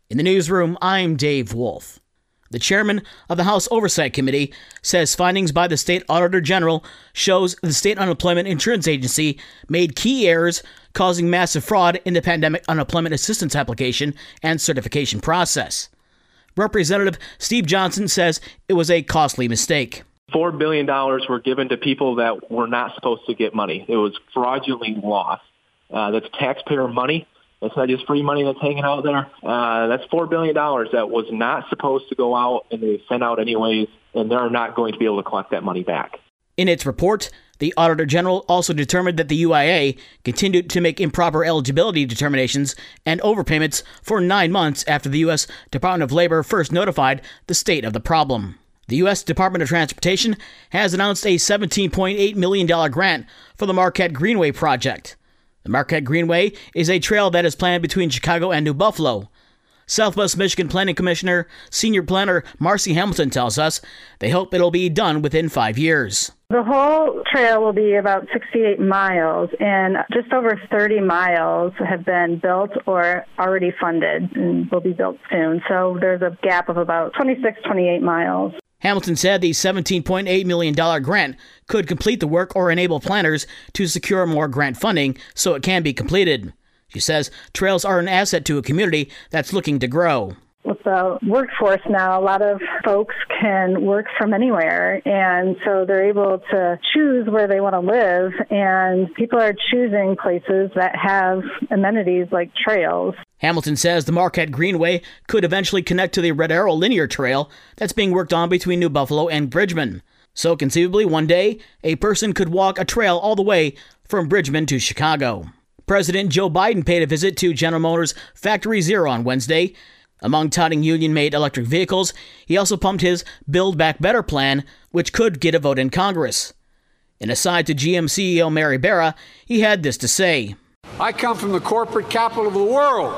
In the newsroom, I'm Dave Wolf. The chairman of the House Oversight Committee says findings by the state auditor general shows the state unemployment insurance agency made key errors causing massive fraud in the pandemic unemployment assistance application and certification process. Representative Steve Johnson says it was a costly mistake. $4 billion were given to people that were not supposed to get money. It was fraudulently lost. That's taxpayer money. That's not just free money that's hanging out there. That's $4 billion that was not supposed to go out, and they sent out anyways, and they're not going to be able to collect that money back. In its report, the Auditor General also determined that the UIA continued to make improper eligibility determinations and overpayments for 9 months after the U.S. Department of Labor first notified the state of the problem. The U.S. Department of Transportation has announced a $17.8 million grant for the Marquette Greenway project. The Marquette Greenway is a trail that is planned between Chicago and New Buffalo. Southwest Michigan Planning Commissioner, Senior Planner Marcy Hamilton tells us they hope it'll be done within 5 years. The whole trail will be about 68 miles, and just over 30 miles have been built or already funded and will be built soon. So there's a gap of about 26, 28 miles. Hamilton said the $17.8 million grant could complete the work or enable planners to secure more grant funding so it can be completed. She says trails are an asset to a community that's looking to grow. With the workforce now, a lot of folks can work from anywhere, and so they're able to choose where they want to live, and people are choosing places that have amenities like trails. Hamilton says the Marquette Greenway could eventually connect to the Red Arrow Linear Trail that's being worked on between New Buffalo and Bridgman. So conceivably, one day, a person could walk a trail all the way from Bridgman to Chicago. President Joe Biden paid a visit to General Motors Factory Zero on Wednesday. Among touting union-made electric vehicles, he also pumped his Build Back Better plan, which could get a vote in Congress. In a side to GM CEO Mary Barra, he had this to say. I come from the corporate capital of the world.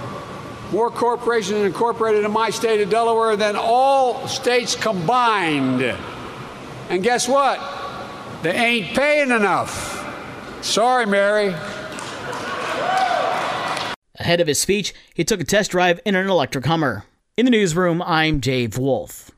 More corporations incorporated in my state of Delaware than all states combined. And guess what? They ain't paying enough. Sorry, Mary. Ahead of his speech, he took a test drive in an electric Hummer. In the newsroom, I'm Dave Wolf.